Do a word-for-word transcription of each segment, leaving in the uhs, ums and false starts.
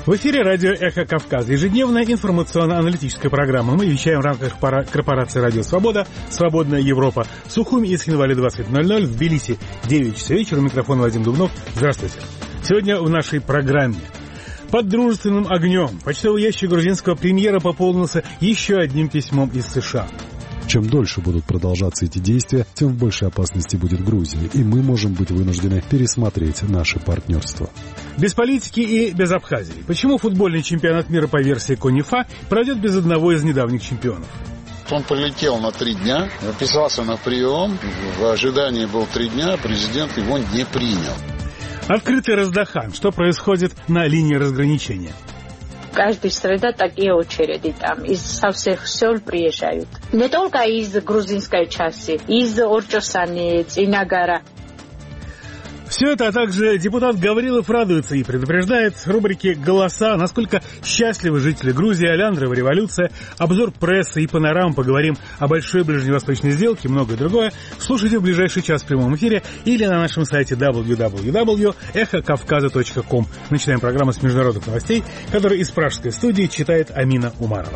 В эфире радио «Эхо Кавказа». Ежедневная информационно-аналитическая программа. Мы вещаем в рамках корпорации «Радио Свобода», «Свободная Европа». В Сухуми и Схинвале двадцать ноль ноль, в Тбилиси девять часов вечера. Микрофон Вадим Дубнов. Здравствуйте. Сегодня в нашей программе. Под дружественным огнем почтовый ящик грузинского премьера пополнился еще одним письмом из США. Чем дольше будут продолжаться эти действия, тем в большей опасности будет Грузия, и мы можем быть вынуждены пересмотреть наше партнерство. Без политики и без Абхазии. Почему футбольный чемпионат мира по версии Конифа пройдет без одного из недавних чемпионов? Он полетел на три дня, записался на прием, в ожидании был три дня, президент его не принял. Открытый раздахан. Что происходит на линии разграничения? Каждая среда такие очереди там. Из со всех сел приезжают. Не только из грузинской части, из Орчосани, Инагара. Все это, а также депутат Гаврилов радуется и предупреждает в рубрике «Голоса», насколько счастливы жители Грузии, Аляндрова революция, обзор прессы и панорам, поговорим о большой ближневосточной сделке и многое другое. Слушайте в ближайший час в прямом эфире или на нашем сайте дабл ю дабл ю дабл ю точка эхо кавказа точка ком. Начинаем программу с международных новостей, которую из пражской студии читает Амина Умарова.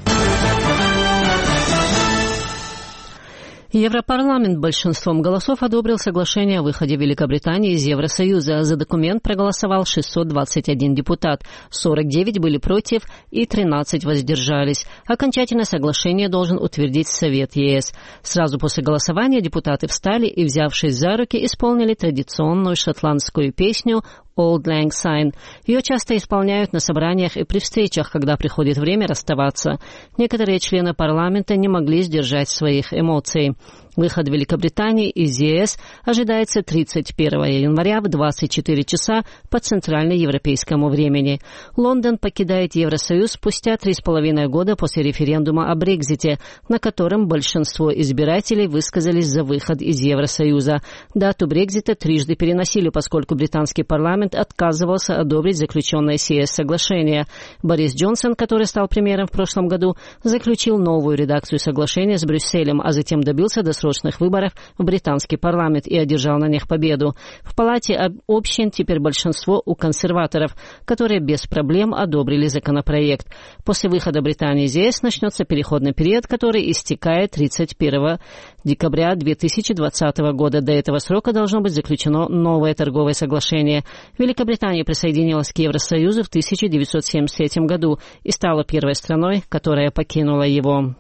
Европарламент большинством голосов одобрил соглашение о выходе Великобритании из Евросоюза. За документ проголосовал шестьсот двадцать один депутат, сорок девять были против и тринадцать воздержались. Окончательное соглашение должен утвердить Совет ЕС. Сразу после голосования депутаты встали и, взявшись за руки, исполнили традиционную шотландскую песню «Auld Lang Syne». Ее часто исполняют на собраниях и при встречах, когда приходит время расставаться. Некоторые члены парламента не могли сдержать своих эмоций. Выход Великобритании из ЕС ожидается тридцать первого января в двадцать четыре часа по центральноевропейскому времени. Лондон покидает Евросоюз спустя три с половиной года после референдума о Брексите, на котором большинство избирателей высказались за выход из Евросоюза. Дату Брексита трижды переносили, поскольку британский парламент отказывался одобрить заключенное с ЕС соглашение. Борис Джонсон, который стал премьером в прошлом году, заключил новую редакцию соглашения с Брюсселем, а затем добился досрочного выборов в британский парламент и одержал на них победу. В Палате общин теперь большинство у консерваторов, которые без проблем одобрили законопроект. После выхода Британии из ЕС начнется переходный период, который истекает тридцать первого декабря две тысячи двадцатого года. До этого срока должно быть заключено новое торговое соглашение. Великобритания присоединилась к Евросоюзу в тысяча девятьсот семьдесят третьем году и стала первой страной, которая покинула его.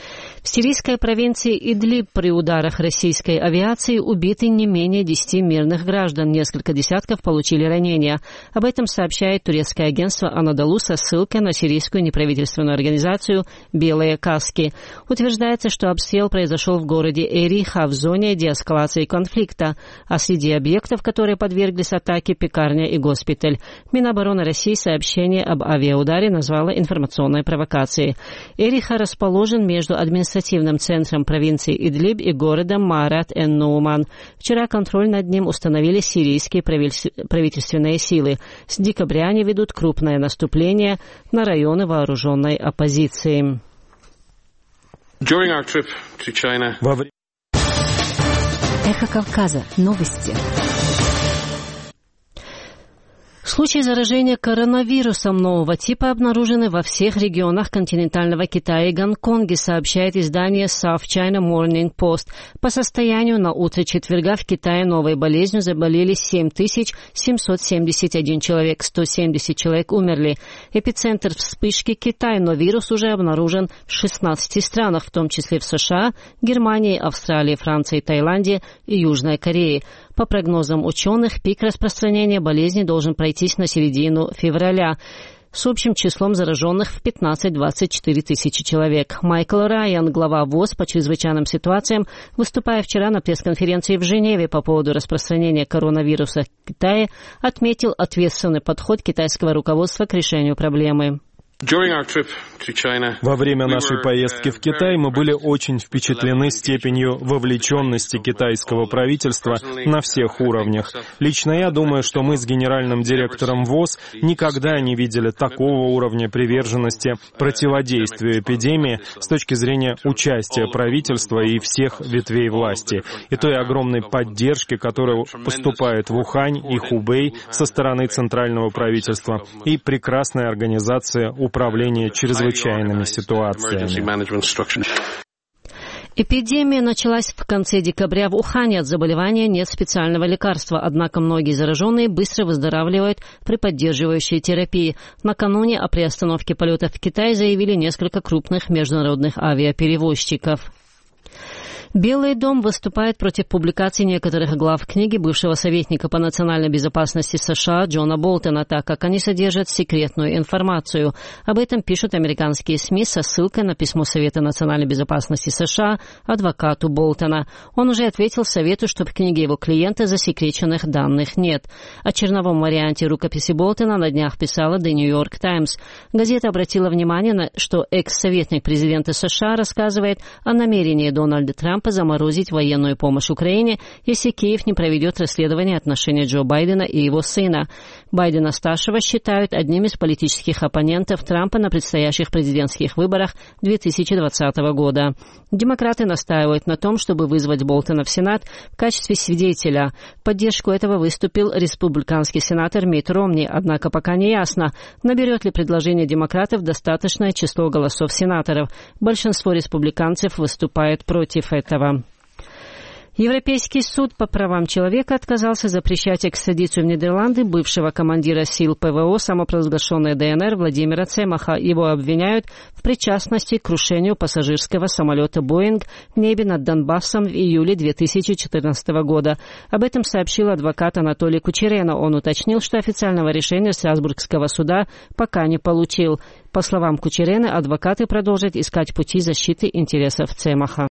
В сирийской провинции Идлиб при ударах российской авиации убиты не менее десяти мирных граждан. Несколько десятков получили ранения. Об этом сообщает турецкое агентство «Анадолу» со ссылкой на сирийскую неправительственную организацию «Белые каски». Утверждается, что обстрел произошел в городе Эриха в зоне деэскалации конфликта, а среди объектов, которые подверглись атаке, пекарня и госпиталь. Минобороны России сообщение об авиаударе назвало информационной провокацией. Эриха расположен между администрацией административным центром провинции Идлиб и городом Маарат-эн-Нууман. Вчера контроль над ним установили сирийские правительственные силы. С декабря они ведут крупное наступление на районы вооруженной оппозиции. Эхо Кавказа. Новости. Случаи заражения коронавирусом нового типа обнаружены во всех регионах континентального Китая и Гонконге, сообщает издание South China Morning Post. По состоянию на утро четверга в Китае новой болезнью заболели семь тысяч семьсот семьдесят один человек, сто семьдесят человек умерли. Эпицентр вспышки Китай, но вирус уже обнаружен в шестнадцати странах, в том числе в США, Германии, Австралии, Франции, Таиланде и Южной Корее. По прогнозам ученых, пик распространения болезни должен пройтись на середину февраля с общим числом зараженных в пятнадцать-двадцать четыре тысячи человек. Майкл Райан, глава ВОЗ по чрезвычайным ситуациям, выступая вчера на пресс-конференции в Женеве по поводу распространения коронавируса в Китае, отметил ответственный подход китайского руководства к решению проблемы. Во время нашей поездки в Китай мы были очень впечатлены степенью вовлеченности китайского правительства на всех уровнях. Лично я думаю, что мы с генеральным директором ВОЗ никогда не видели такого уровня приверженности противодействию эпидемии с точки зрения участия правительства и всех ветвей власти, и той огромной поддержки, которая поступает в Ухань и Хубэй со стороны центрального правительства, и прекрасная организация управления чрезвычайными ситуациями. Эпидемия началась в конце декабря в Ухане. От заболевания нет специального лекарства, однако многие зараженные быстро выздоравливают при поддерживающей терапии. Накануне о приостановке полетов в Китай заявили несколько крупных международных авиаперевозчиков. Белый дом выступает против публикации некоторых глав книги бывшего советника по национальной безопасности США Джона Болтона, так как они содержат секретную информацию. Об этом пишут американские СМИ со ссылкой на письмо Совета национальной безопасности США адвокату Болтона. Он уже ответил Совету, что в книге его клиента засекреченных данных нет. О черновом варианте рукописи Болтона на днях писала The New York Times. Газета обратила внимание на, что экс-советник президента США рассказывает о намерении Дональда Трампа заморозить военную помощь Украине, если Киев не проведет расследование отношений Джо Байдена и его сына. Байдена-старшего считают одним из политических оппонентов Трампа на предстоящих президентских выборах две тысячи двадцатого года. Демократы настаивают на том, чтобы вызвать Болтона в Сенат в качестве свидетеля. В поддержку этого выступил республиканский сенатор Митт Ромни, однако пока не ясно, наберет ли предложение демократов достаточное число голосов сенаторов. Большинство республиканцев выступает против этого. Европейский суд по правам человека отказался запрещать экстрадицию в Нидерланды бывшего командира сил ПВО самопровозглашенной ДНР Владимира Цемаха. Его обвиняют в причастности к крушению пассажирского самолета «Боинг» в небе над Донбассом в июле две тысячи четырнадцатого года. Об этом сообщил адвокат Анатолий Кучерена. Он уточнил, что официального решения Страсбургского суда пока не получил. По словам Кучерены, адвокаты продолжат искать пути защиты интересов Цемаха.